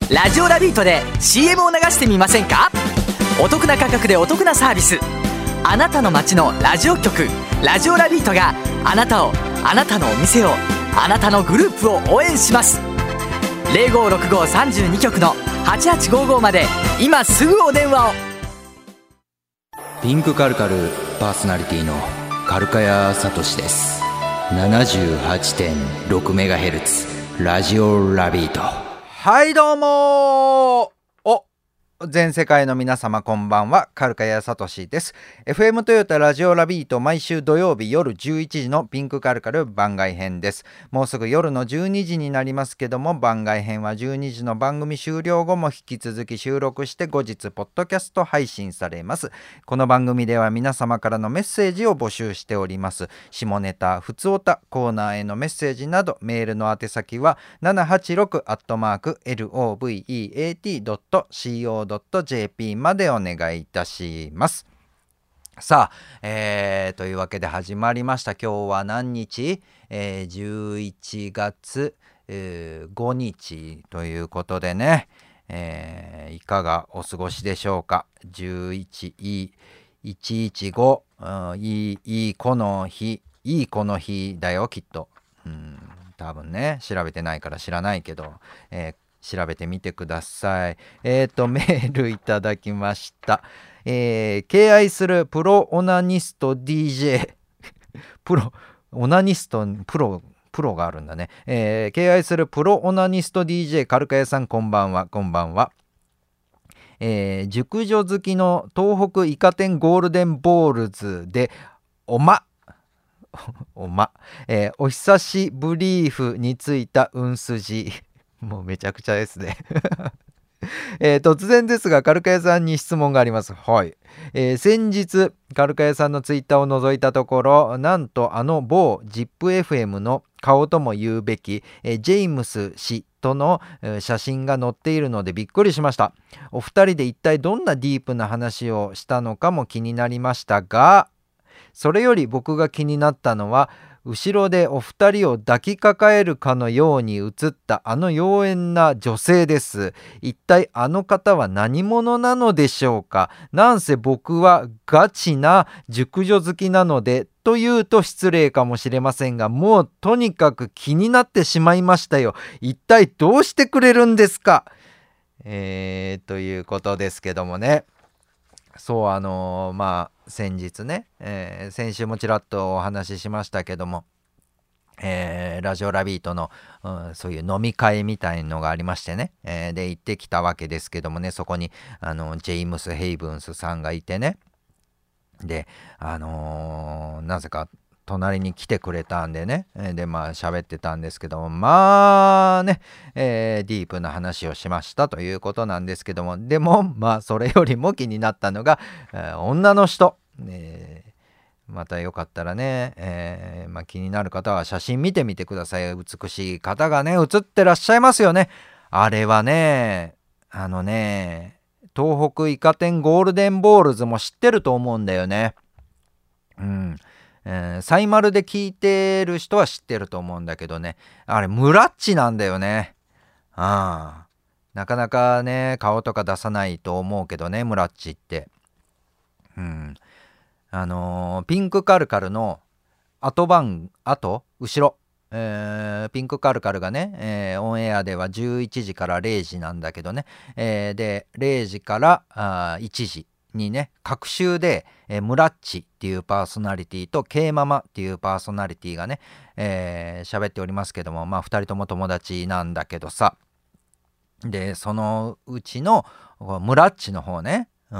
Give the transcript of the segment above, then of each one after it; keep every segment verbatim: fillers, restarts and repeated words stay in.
ラジオラビートで シーエム を流してみませんか？お得な価格でお得なサービス。あなたの街のラジオ局ラジオラビートがあなたを、あなたのお店を、あなたのグループを応援します。 ゼロごろくごさんじゅうに 局のはちはちごごまで今すぐお電話を。 ピンクカルカルパーソナリティのカルカヤサトシです。 ななじゅうはちてんろくメガヘルツ ラジオラビート。 はいどうも、お全世界の皆様こんばんは、カルカヤサトシです。 エフエム トヨタラジオラビート、毎週土曜日夜じゅういちじのピンクカルカル番外編です。もうすぐ夜のじゅうにじになりますけども、番外編はじゅうにじの番組終了後も引き続き収録して後日ポッドキャスト配信されます。この番組では皆様からのメッセージを募集しております。下ネタ、ふつおた、コーナーへのメッセージなど、メールの宛先はななはちろくアットマーク ロベート ドット シーオー ドット ジェーピー までお願いいたします。さあ、えー、というわけで始まりました。今日は何日、えー、じゅういちがつ、えー、ごにちということでね、えー、いかがお過ごしでしょうか。じゅういちいいいちいちご、うん、いいいいこの日、いいこの日だよきっと。うん、多分ね、調べてないから知らないけど、えー調べてみてください。えっとメールいただきました。えー、敬愛するプロオナニスト ディージェー プロオナニストプロプロがあるんだね。えー、敬愛するプロオナニスト ディージェー カルカヤさん、こんばんは。こんばんは。えー、熟女好きの東北イカ天ゴールデンボールズでおまおま、えー、お久しぶりーふについたうんすじもうめちゃくちゃですね、えー、突然ですがカルカヤさんに質問があります。はい、えー、先日カルカヤさんのツイッターを覗いたところ、なんとあの某 ジップエフエム の顔とも言うべき、えー、ジェームス氏との、えー、写真が載っているのでびっくりしました。お二人で一体どんなディープな話をしたのかも気になりましたが、それより僕が気になったのは、後ろでお二人を抱きかかえるかのように映ったあの妖艶な女性です。一体あの方は何者なのでしょうか。なんせ僕はガチな熟女好きなので、というと失礼かもしれませんが、もうとにかく気になってしまいましたよ。一体どうしてくれるんですか。えー、ということですけどもね。そうあのー、まあ先日ね、えー、先週もちらっとお話ししましたけども、えー、ラジオラビートの、うん、そういう飲み会みたいのがありましてね、えー、で行ってきたわけですけどもね、そこにあのジェームス・ヘイブンスさんがいてね、であのー、なぜか隣に来てくれたんでね、でまあ喋ってたんですけども、まあね、えー、ディープな話をしましたということなんですけども、でもまあそれよりも気になったのが、えー、女の人、えー、またよかったらね、えーまあ、気になる方は写真見てみてください。美しい方がね写ってらっしゃいますよね。あれはね、あのね、東北イカ天ゴールデンボールズも知ってると思うんだよね。うん、えー、サイマルで聞いてる人は知ってると思うんだけどね、あれムラッチなんだよね。ああ、なかなかね顔とか出さないと思うけどね、ムラッチって。うん、あのー、ピンクカルカルの後番後後ろ、えー、ピンクカルカルがね、えー、オンエアではじゅういちじかられいじなんだけどね、えー、でれいじからあいちじにね、隔週で、えー、ムラッチっていうパーソナリティと K ママっていうパーソナリティがね、えー、喋っておりますけども、まあふたりとも友達なんだけどさ、でそのうちのムラッチの方ね、うん、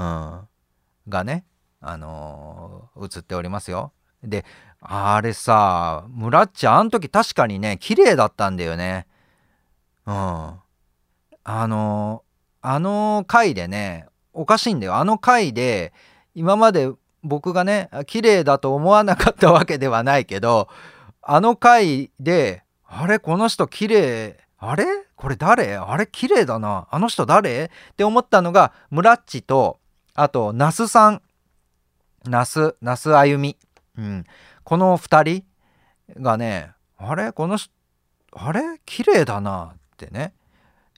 がね、あのー、映っておりますよ。であれさ、ムラッチあの時確かにね綺麗だったんだよね。うん、あのー、あの回でね、おかしいんだよ。あの回で今まで僕がね綺麗だと思わなかったわけではないけど、あの回であれこの人綺麗、あれこれ誰、あれ綺麗だな、あの人誰って思ったのがムラッチと、あとナスさん、ナスナスあゆみ、うん、このふたりがね、あれこの人あれ綺麗だなってね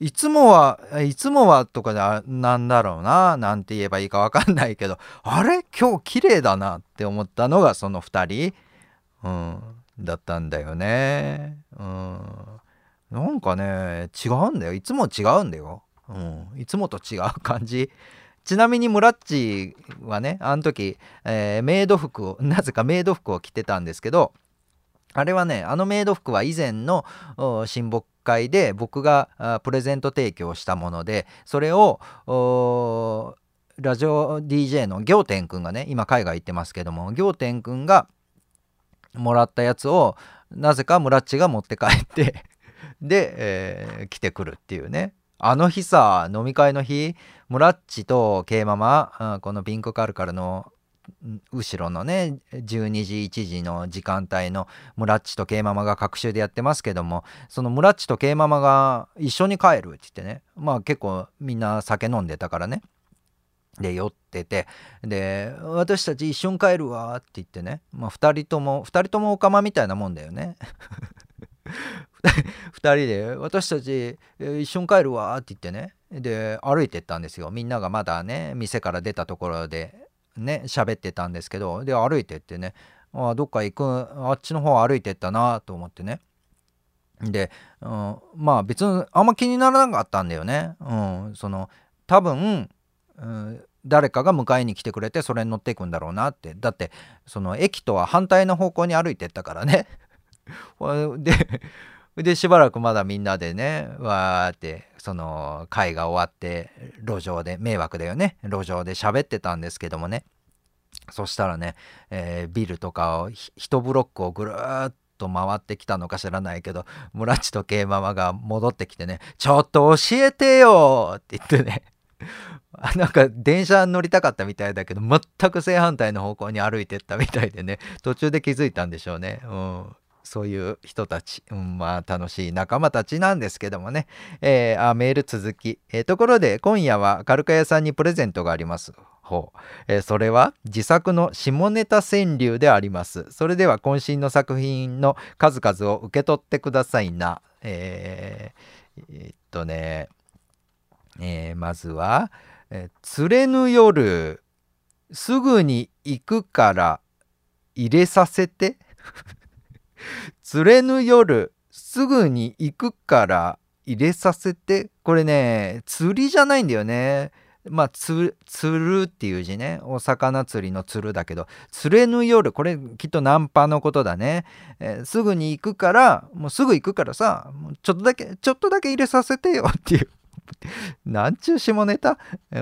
いつもはいつもはとかでなんだろうな、なんて言えばいいか分かんないけど、あれ今日綺麗だなって思ったのがそのふたり、うん、だったんだよね。うん、なんかね違うんだよ、いつも違うんだよ、うん、いつもと違う感じ。ちなみにムラッチはね、あの時、えーメイド服をなぜかメイド服を着てたんですけど、あれはね、あのメイド服は以前のお親睦会で僕があプレゼント提供したもので、それをおラジオ ディージェー の仰天くんがね、今海外行ってますけども、仰天くんがもらったやつをなぜかムラッチが持って帰ってで、えー来てくるっていうね。あの日さ、飲み会の日、ムラッチと K ママ、あこのピンクカルカルのん後ろのねじゅうにじいちじの時間帯のムラッチと K ママが隔週でやってますけども、そのムラッチと K ママが一緒に帰るって言ってね、まあ結構みんな酒飲んでたからね、で酔ってて、で私たち一緒に帰るわって言ってね、まあ、ふたりともふたりともオカマみたいなもんだよねふたりで私たちえー一緒に帰るわって言ってね、で歩いてったんですよ。みんながまだね店から出たところでね喋ってたんですけど、で歩いてってね、あどっか行く、あっちの方歩いてったなと思ってね、で、うん、まあ別にあんま気にならなかったんだよね。うん、その多分、うん、誰かが迎えに来てくれてそれに乗っていくんだろうなって。だってその駅とは反対の方向に歩いてったからねででしばらくまだみんなでねわーってその会が終わって路上で迷惑だよね、路上で喋ってたんですけどもね、そしたらね、えービルとかをひ一ブロックをぐるーっと回ってきたのか知らないけど、ムラッチとケイママが戻ってきてね、ちょっと教えてよって言ってねあなんか電車乗りたかったみたいだけど全く正反対の方向に歩いてったみたいでね、途中で気づいたんでしょうね。うん、そういう人たち、うん、まあ楽しい仲間たちなんですけどもね、えーあメール続き、えーところで今夜はカルカ屋さんにプレゼントがあります。ほう、えーそれは自作の下ネタ川柳であります。それでは渾身の作品の数々を受け取ってくださいな。えーえーっとね、えーまずは、えー釣れぬ夜すぐに行くから入れさせて釣れぬ夜すぐに行くから入れさせて。これね釣りじゃないんだよね。まあつ釣るっていう字ね、お魚釣りの釣るだけど、釣れぬ夜、これきっとナンパのことだね。えーすぐに行くから、もうすぐ行くからさ、もうちょっとだけちょっとだけ入れさせてよっていうなんちゅう下ネタ、うん、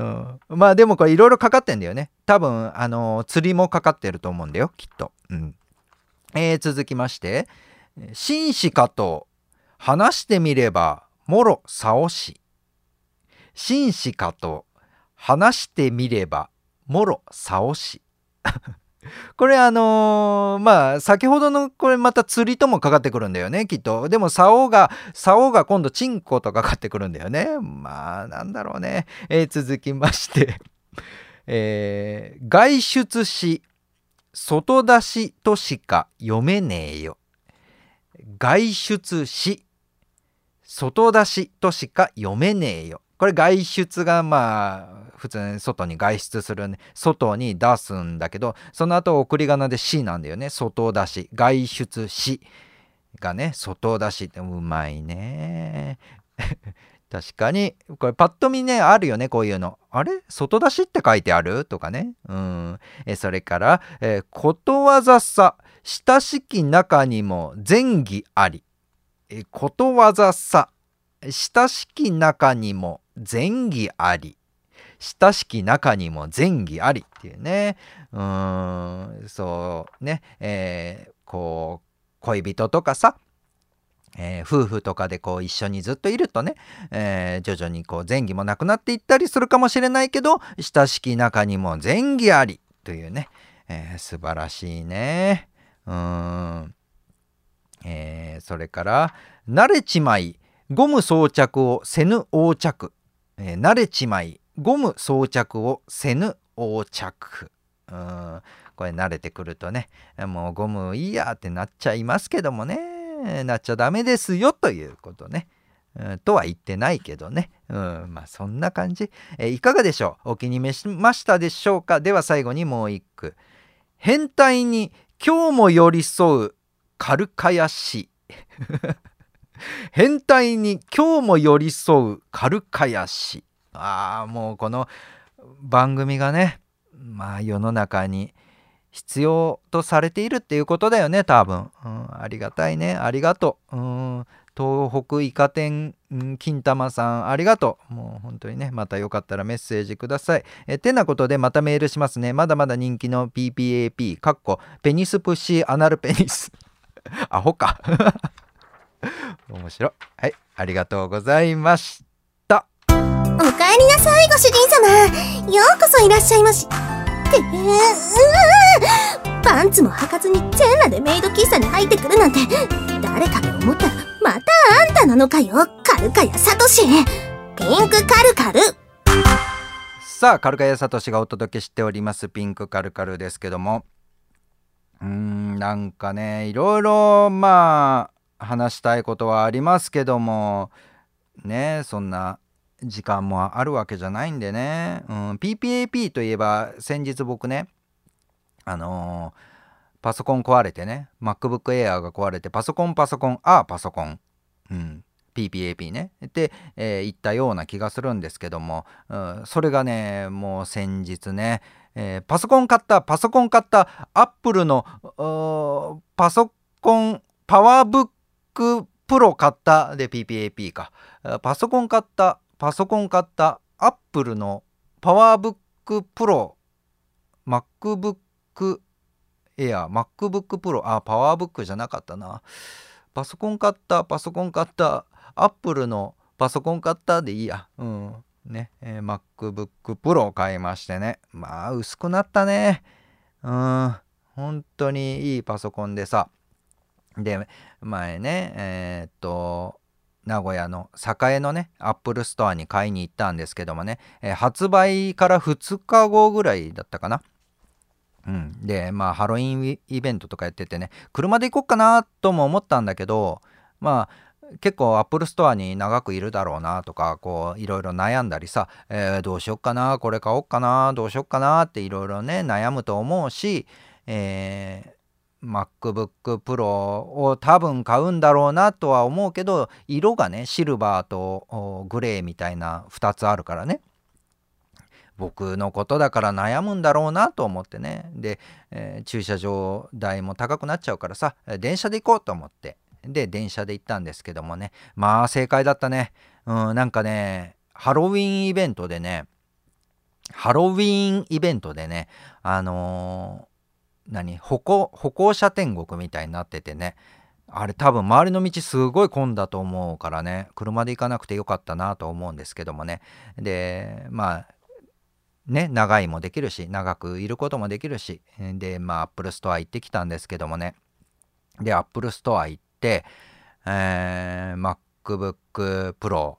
まあでもこれいろいろかかってんだよね。多分あのー釣りもかかってると思うんだよきっと。うんえー続きまして、紳士かと話してみればもろさおし。紳士かと話してみればもろさおしこれあのーまあ先ほどのこれまた釣りともかかってくるんだよねきっと。でも竿が竿が今度チンコとかかってくるんだよね。まあなんだろうね。えー続きましてえー外出し外出しとしか読めねえよ。外出し外出しとしか読めねえよ。これ外出がまあ普通に外に外出するね、外に出すんだけど、その後送り仮名でしなんだよね。外出し外出しがね、外出しってうまいね確かにこれパッと見ねあるよね、こういうの。あれ外出しって書いてあるとかね。うんえそれから、えーことわざさ親しき中にも前儀あり。えことわざさ親しき中にも前儀あり。親しき中にも前儀ありっていうね。うーんそうね、えーこう恋人とかさ、えー夫婦とかでこう一緒にずっといるとね、えー徐々にこう前儀もなくなっていったりするかもしれないけど、親しき中にも前儀ありというね、えー素晴らしいね。うーん、えーそれから慣れちまいゴム装着をせぬ横着、えー慣れちまいゴム装着をせぬ横着。うーんこれ慣れてくるとね、もうゴムいいやってなっちゃいますけどもね、なっちゃダメですよということね。 うん、とは言ってないけどね、うん、まあそんな感じ、えー、いかがでしょう。お気に召しましたでしょうか。では最後にもう一句。変態に今日も寄り添うカルカヤ氏変態に今日も寄り添うカルカヤ氏。ああ、もうこの番組がね、まあ世の中に必要とされているっていうことだよね、多分、うん、ありがたいね、ありがとう、うん、東北イカ天、うん、金玉さんありがとう。もう本当にね、またよかったらメッセージください。えてなことでまたメールしますね。まだまだ人気の ピーピーエーピー かっこペニスプッシーアナルペニスアホか面白い。はい、ありがとうございました。 おかえりなさい、ご主人様。ようこそいらっしゃいまし。ってうーパンツも履かずに全裸でメイド喫茶に入ってくるなんて、誰かが思ったらまたあんたなのかよ、カルカヤサトシ。ピンクカルカル。 さあ、カルカヤサトシがお届けしておりますピンクカルカルですけども、うーんなんかね、いろいろまあ話したいことはありますけどもね、そんな時間もあるわけじゃないんでね、うん、ピーピーエーピー といえば先日僕ね、あのー、パソコン壊れてね、 MacBook Air が壊れて、パソコンパソコンあパソコン、うん、ピーピーエーピー ねって、えー、言ったような気がするんですけども、うん、それがね、もう先日ね、えー、パソコン買ったパソコン買ったアップルのパソコンパワーブックプロ買ったで ピーピーエーピー か、パソコン買ったパソコン買ったアップルのパワーブックプロ MacBook Air MacBook Pro あパワーブックじゃなかったな、パソコン買ったパソコン買ったアップルのパソコン買ったでいいや、うんね、えー、MacBook Pro を買いましてね、まあ薄くなったね、うん本当にいいパソコンでさ、で前ねえー、っと名古屋の栄のねアップルストアに買いに行ったんですけどもね、えー、発売からふつかごぐらいだったかな、うん、でまあハロウィンイベントとかやっててね、車で行こっかなとも思ったんだけど、まあ結構アップルストアに長くいるだろうなとか、こういろいろ悩んだりさ、えー、どうしよっかな、これ買おっかな、どうしよっかなっていろいろね悩むと思うし、えー MacBook Pro を多分買うんだろうなとは思うけど、色がねシルバーとグレーみたいなふたつあるからね、僕のことだから悩むんだろうなと思ってね、で、えー、駐車場代も高くなっちゃうからさ、電車で行こうと思って、で電車で行ったんですけどもね、まあ正解だったね、うん、なんかねハロウィンイベントでねハロウィンイベントでねあのー何歩行歩行者天国みたいになっててね、あれ多分周りの道すごい混んだと思うからね、車で行かなくてよかったなと思うんですけどもね、でまあね長いもできるし長くいることもできるし、でまあアップルストア行ってきたんですけどもね、でアップルストア行って、えー、MacBook Pro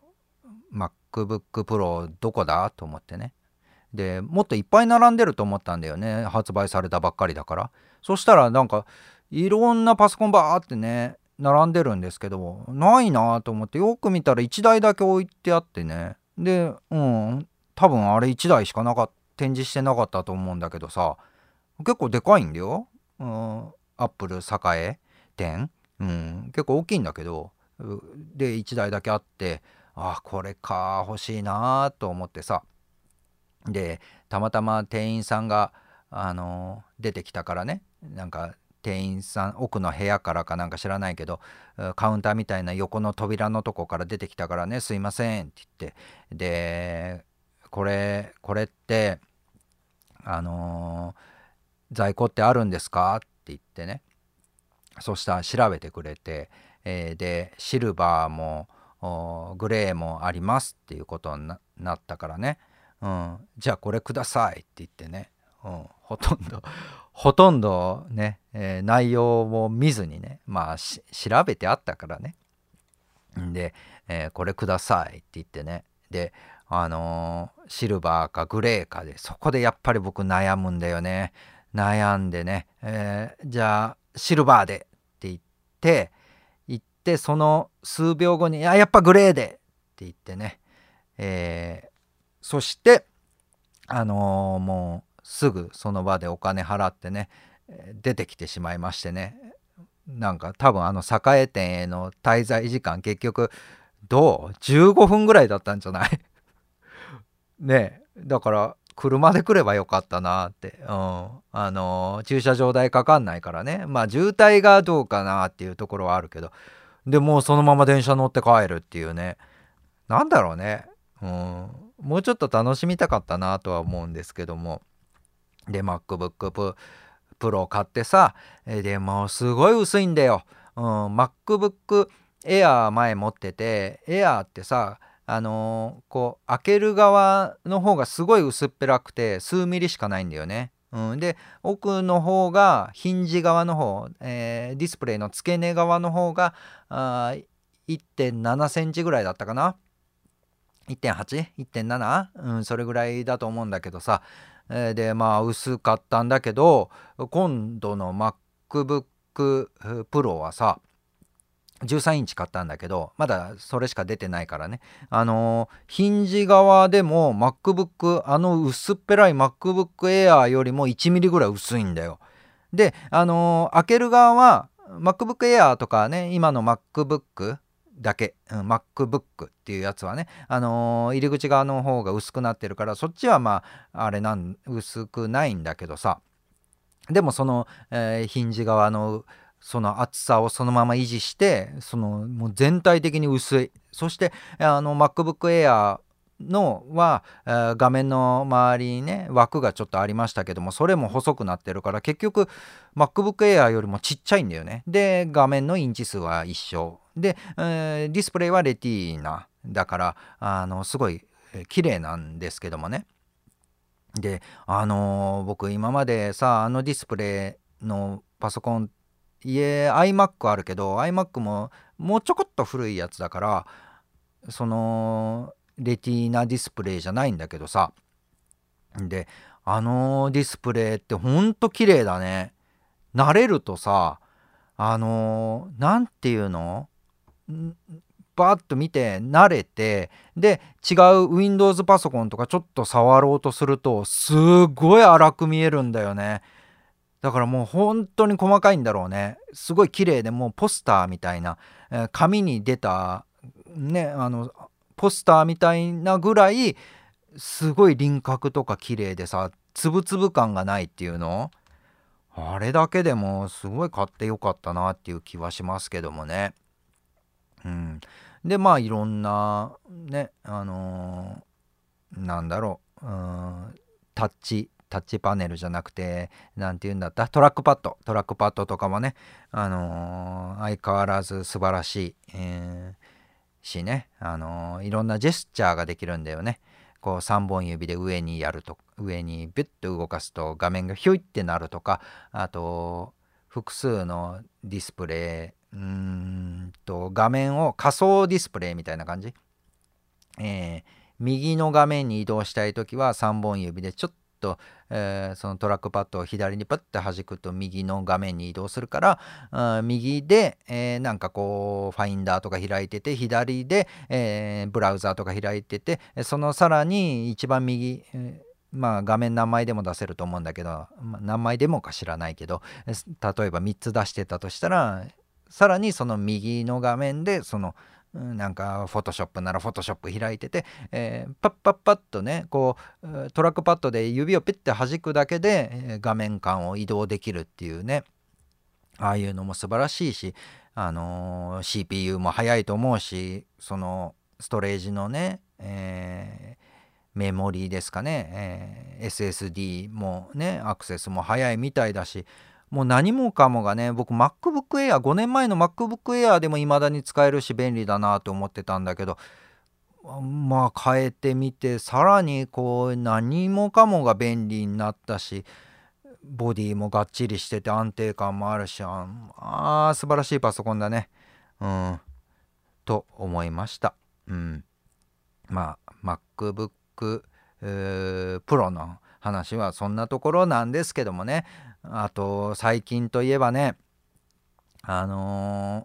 MacBook Pro どこだと思ってね、でもっといっぱい並んでると思ったんだよね、発売されたばっかりだから。そしたらなんかいろんなパソコンバーってね並んでるんですけど、ないなと思ってよく見たらいちだいだけ置いてあってね、でうん多分あれいちだいしかなかった展示してなかったと思うんだけどさ、結構でかいんだよ、うん、アップル栄店、うん、結構大きいんだけど、でいちだいだけあって、あこれか欲しいなと思ってさ、でたまたま店員さんが、あのー、出てきたからね、なんか店員さん奥の部屋からかなんか知らないけどカウンターみたいな横の扉のとこから出てきたからね、すいませんって言って、でこれこれってあのー、在庫ってあるんですかって言ってね、そしたら調べてくれて、えー、でシルバーもグレーもありますっていうことに な, なったからね、うん、じゃあこれくださいって言ってね、うん、ほとんどほとんどね、えー、内容も見ずにね、まあ調べてあったからね、で、えー、これくださいって言ってね、であのー、シルバーかグレーかで、そこでやっぱり僕悩むんだよね、悩んでね、えー、じゃあシルバーでって言って行っってその数秒後に「いややっぱグレーで!」って言ってね、えー、そしてあのー、もうすぐその場でお金払ってね出てきてしまいましてね、なんか多分あの栄店への滞在時間結局どうじゅうごふんぐらいだったんじゃないねえ、だから車で来ればよかったなって、うん、あのー、駐車場代かかんないからね、まあ渋滞がどうかなっていうところはあるけど、でもうそのまま電車乗って帰るっていうね、なんだろうね、うん、もうちょっと楽しみたかったなとは思うんですけども、で MacBook Pro 買ってさ、でもうすごい薄いんだよ、うん、MacBook Air 前持ってて、 Air ってさあのー、こう開ける側の方がすごい薄っぺらくて数ミリしかないんだよね、うん、で奥の方がヒンジ側の方、えー、ディスプレイの付け根側の方があ いってんななセンチぐらいだったかな、 いってんはち?いってんなな?、うん、それぐらいだと思うんだけどさ、えー、でまあ薄かったんだけど、今度の MacBook Pro はさじゅうさんインチ買ったんだけど、まだそれしか出てないからね、あのー、ヒンジ側でも MacBook あの薄っぺらい MacBook Air よりもいちミリぐらい薄いんだよ。であのー、開ける側は MacBook Air とかね、今の MacBook だけ、うん、MacBook っていうやつはね、あのー、入り口側の方が薄くなってるから、そっちはまああれなん薄くないんだけどさ、でもその、えー、ヒンジ側のその厚さをそのまま維持して、そのもう全体的に薄い、そしてあの MacBook Air のは、えー、画面の周りにね枠がちょっとありましたけども、それも細くなってるから結局 MacBook Air よりもちっちゃいんだよね。で画面のインチ数は一緒で、えー、ディスプレイはレティーナだからあのすごい綺麗なんですけどもね。であのー、僕今までさあのディスプレイのパソコン、家 iMac あるけど iMac ももうちょこっと古いやつだから、そのレティーナディスプレイじゃないんだけどさ、であのディスプレイってほんと綺麗だね。慣れるとさ、あのー、なんていうのバーッと見て慣れて、で違う Windows パソコンとかちょっと触ろうとするとすごい荒く見えるんだよね。だからもう本当に細かいんだろうね。すごい綺麗で、もうポスターみたいな、えー、紙に出たね、あのポスターみたいなぐらいすごい輪郭とか綺麗でさ、つぶつぶ感がないっていうの、あれだけでもすごい買ってよかったなっていう気はしますけどもね。うん、でまあいろんなね、あのー、なんだろう、うん、タッチタッチパネルじゃなくてなんていうんだった、トラックパッドトラックパッドとかもね、あのー、相変わらず素晴らしい、えー、しね、あのー、いろんなジェスチャーができるんだよね。こうさんぼん指で上にやると、上にビュッと動かすと画面がヒュイってなるとか、あと複数のディスプレイ、うーんと画面を仮想ディスプレイみたいな感じ、えー、右の画面に移動したいときはさんぼん指でちょっと、えー、そのトラックパッドを左にパッと弾くと右の画面に移動するから、あ右で、えー、なんかこうファインダーとか開いてて、左で、えー、ブラウザーとか開いてて、そのさらに一番右、えーまあ画面何枚でも出せると思うんだけど、まあ、何枚でもか知らないけど、例えばみっつ出してたとしたら、さらにその右の画面でそのなんかフォトショップならフォトショップ開いてて、えー、パッパッパッとねこうトラックパッドで指をピッて弾くだけで画面間を移動できるっていうね、ああいうのも素晴らしいし、あのー、シーピーユー も速いと思うし、そのストレージのね、えーメモリーですかね、えー、エスエスディー もねアクセスも早いみたいだし、もう何もかもがね、僕 MacBook Air ごねんまえの MacBook Air でも未だに使えるし便利だなと思ってたんだけど、まあ変えてみてさらにこう何もかもが便利になったし、ボディもがっちりしてて安定感もあるし、ああ素晴らしいパソコンだね、うんと思いました。うん、まあ MacBook Pro の話はそんなところなんですけどもね、あと最近といえばね、あの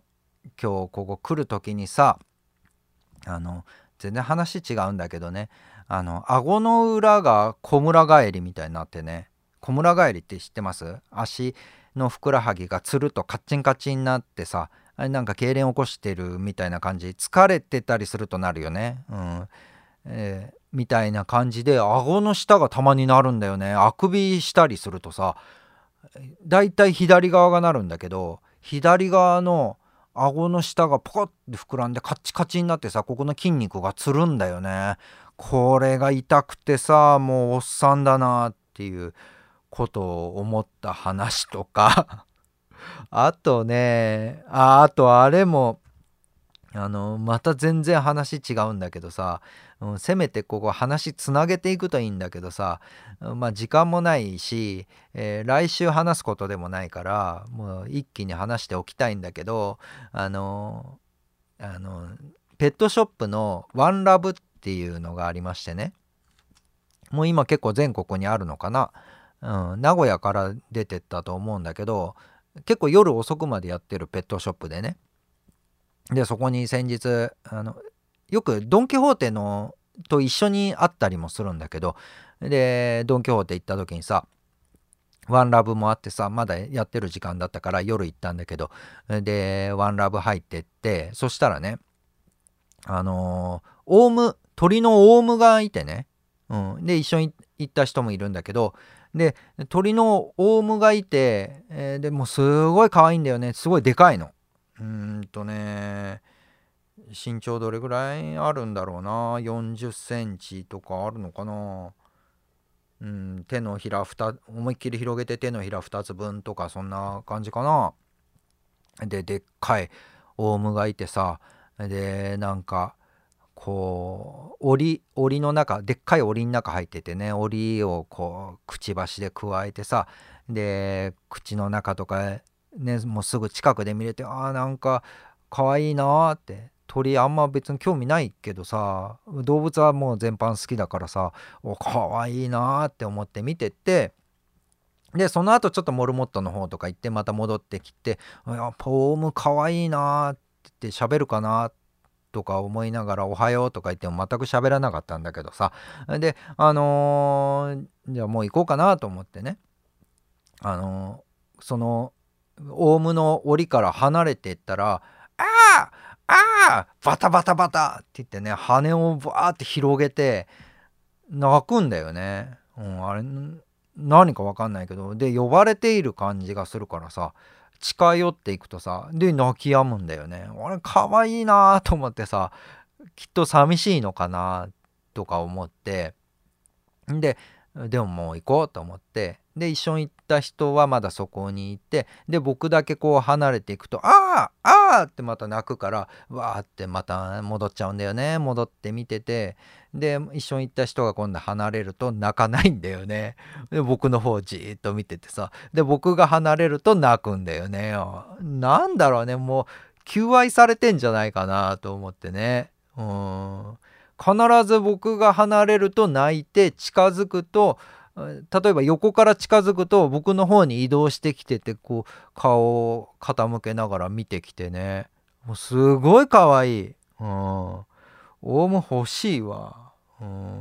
今日ここ来る時にさ、あの全然話違うんだけどね、あの顎の裏がこむら返りみたいになってね。こむら返りって知ってます？足のふくらはぎがつるとカッチンカチンになってさ、あれなんか痙攣起こしてるみたいな感じ、疲れてたりするとなるよね、うんえー、みたいな感じで顎の下がたまになるんだよね。あくびしたりするとさ、だいたい左側がなるんだけど、左側の顎の下がポコッて膨らんでカッチカチになってさ、ここの筋肉がつるんだよね。これが痛くてさ、もうおっさんだなっていうことを思った話とかあとねああとあれもあのまた全然話違うんだけどさ、うん、せめてここ話つなげていくといいんだけどさ、まあ時間もないし、えー来週話すことでもないからもう一気に話しておきたいんだけど、あのあのペットショップのワンラブっていうのがありましてね、もう今結構全国にあるのかな、うん、名古屋から出てったと思うんだけど、結構夜遅くまでやってるペットショップでね、でそこに先日あのよくドン・キホーテのと一緒に会ったりもするんだけど、でドン・キホーテ行った時にさ、ワンラブもあってさ、まだやってる時間だったから夜行ったんだけど、でワンラブ入ってって、そしたらね、あのーオウム鳥のオウムがいてね、うん、で一緒に行った人もいるんだけど、で鳥のオウムがいて、えーでもうすごい可愛いんだよね。すごいでかいの。うーんとね身長どれぐらいあるんだろうな、よんじゅっセンチとかあるのかな、うん、手のひらふた思いっきり広げて手のひらふたつぶんとかそんな感じかな。ででっかいオウムがいてさ、でなんかこう檻檻の中、でっかい檻の中入っててね、檻をこうくちばしでくわえてさ、で口の中とかね、もうすぐ近くで見れて、あーなんかかわいいなーって。鳥あんま別に興味ないけどさ、動物はもう全般好きだからさ、おかわいいなーって思って見てて、でその後ちょっとモルモットの方とか行ってまた戻ってきて、やっぱオウムかわいいなーって言って喋るかなとか思いながらおはようとか言っても全く喋らなかったんだけどさ、であのーじゃあもう行こうかなと思ってね、あのーそのオウムの檻から離れていったら、あーあーバタバタバタって言ってね、羽をバーって広げて鳴くんだよね、うん、あれ何か分かんないけど、で呼ばれている感じがするからさ、近寄っていくとさ、で泣き止むんだよね。俺可愛いなと思ってさ、きっと寂しいのかなとか思って、ででももう行こうと思って、で一緒に行った人はまだそこにいて、で僕だけこう離れていくと、あーあーってまた泣くから、わーってまた戻っちゃうんだよね。戻って見てて、で一緒に行った人が今度離れると泣かないんだよね。で僕の方をじーっと見ててさ、で僕が離れると泣くんだよね。なんだろうね、もう求愛されてんじゃないかなと思ってね。うーん必ず僕が離れると泣いて、近づくと、例えば横から近づくと僕の方に移動してきてて、こう顔を傾けながら見てきてね、もうすごい可愛い。うん、オウム欲しいわ。うん、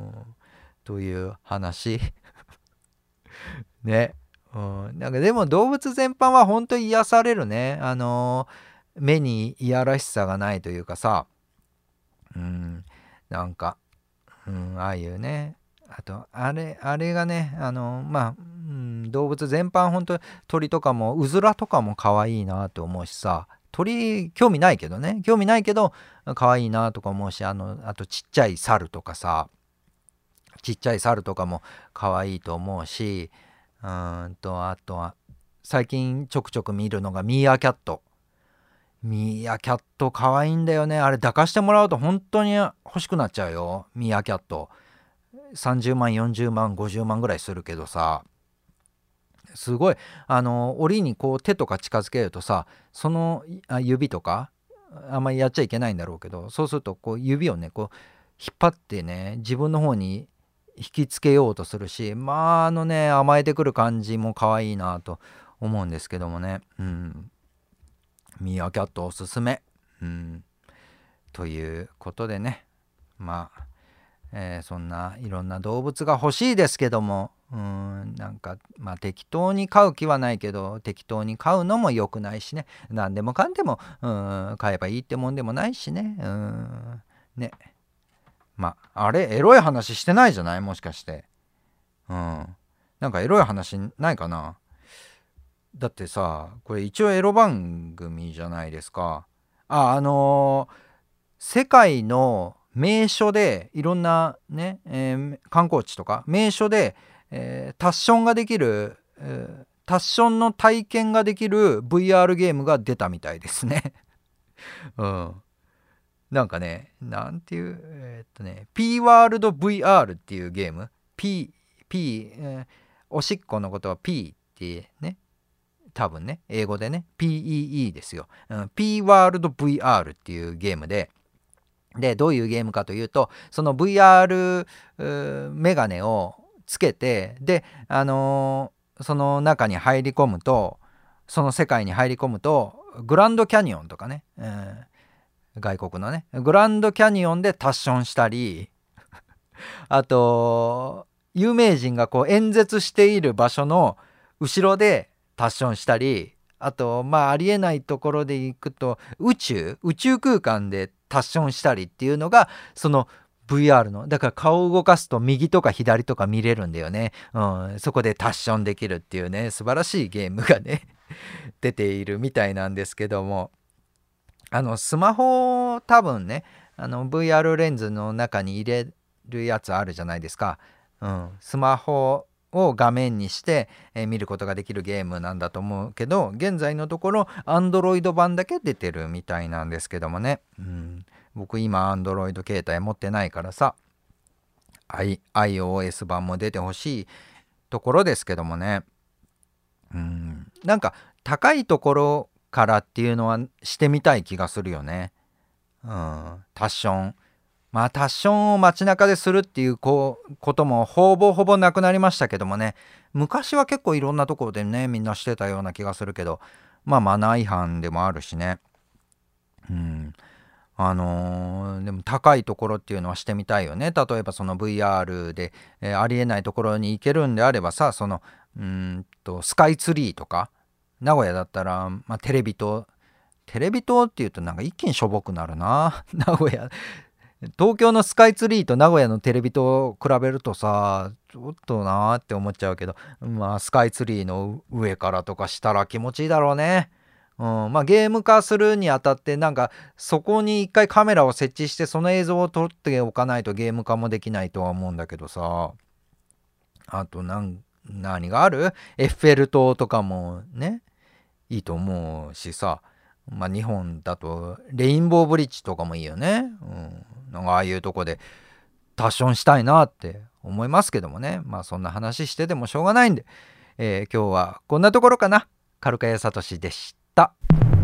という話ね。うん、なんかでも動物全般は本当に癒されるね。あのー目にいやらしさがないというかさ、うん、なんか、うん、ああいうね、あとあれあれがね、あのまあ、うん、動物全般本当鳥とかもうずらとかも可愛いなと思うしさ、鳥興味ないけどね、興味ないけど可愛いなとか思うし、あのあとちっちゃい猿とかさ、ちっちゃい猿とかも可愛いと思うし、うーんとあとは最近ちょくちょく見るのがミーアキャット。ミーアキャット可愛いんだよね。あれ抱かしてもらうと本当に欲しくなっちゃうよ。ミーアキャットさんじゅうまんよんじゅうまんごじゅうまんぐらいするけどさ、すごいあの檻にこう手とか近づけるとさ、そのあ指とかあんまりやっちゃいけないんだろうけど、そうするとこう指をねこう引っ張ってね、自分の方に引きつけようとするし、まああのね甘えてくる感じも可愛いなと思うんですけどもね、うん、ミーアキャットおすすめ。 うん、ということでね、まあ、えー、そんないろんな動物が欲しいですけども、うーんなんかまあ適当に飼う気はないけど、適当に飼うのも良くないしね、何でもかんでもうーん飼えばいいってもんでもないしね、うーんね、まああれエロい話してないじゃない、もしかして。うんなんかエロい話ないかな。だってさ、これ一応エロ番組じゃないですか。ああのー世界の名所でいろんなね、えー観光地とか名所で、えータッションができる、えータッションの体験ができる ブイアール ゲームが出たみたいですね。うんなんかね、なんていう、えーっとね、P ワールド ブイアール っていうゲーム、P、P、えーおしっこのことは P ってね、多分ね、英語でね、ピーイーイー ですよ。うん、P ワールド ブイアール っていうゲームで、で、どういうゲームかというと、その ブイアール メガネをつけて、で、あのーその中に入り込むと、その世界に入り込むと、グランドキャニオンとかね、うん、外国のね、グランドキャニオンでタッションしたり、あと、有名人がこう演説している場所の後ろでタッションしたり、あとまあありえないところで行くと宇宙宇宙空間でタッションしたりっていうのがその ブイアール の、だから顔を動かすと右とか左とか見れるんだよね、うん、そこでタッションできるっていうね、素晴らしいゲームがね出ているみたいなんですけども、あのスマホ多分ね、あの ブイアール レンズの中に入れるやつあるじゃないですか、うん、スマホを画面にして、えー見ることができるゲームなんだと思うけど、現在のところ Android 版だけ出てるみたいなんですけどもね、うん、僕今 Android 携帯持ってないからさ、I、iOS 版も出てほしいところですけどもね、うん、なんか高いところからっていうのはしてみたい気がするよね、うん、タッションまあタッションを街中でするっていうこうこともほぼほぼなくなりましたけどもね、昔は結構いろんなところでねみんなしてたような気がするけど、まあマナー違反でもあるしね、うんあのーでも高いところっていうのはしてみたいよね。例えばその ブイアール で、えーありえないところに行けるんであればさ、そのうーんとスカイツリーとか、名古屋だったら、まあ、テレビ塔テレビ塔っていうとなんか一気にしょぼくなるな名古屋東京のスカイツリーと名古屋のテレビ塔を比べるとさ、ちょっとなーって思っちゃうけど、まあスカイツリーの上からとかしたら気持ちいいだろうね。うん、まあゲーム化するにあたってなんかそこに一回カメラを設置してその映像を撮っておかないとゲーム化もできないとは思うんだけどさ、あとなん何がある？エッフェル塔とかもねいいと思うしさ、まあ日本だとレインボーブリッジとかもいいよね、うん、なんかああいうとこでタッションしたいなって思いますけどもね、まあそんな話しててもしょうがないんで、えー今日はこんなところかな。カルカヤサトシでした。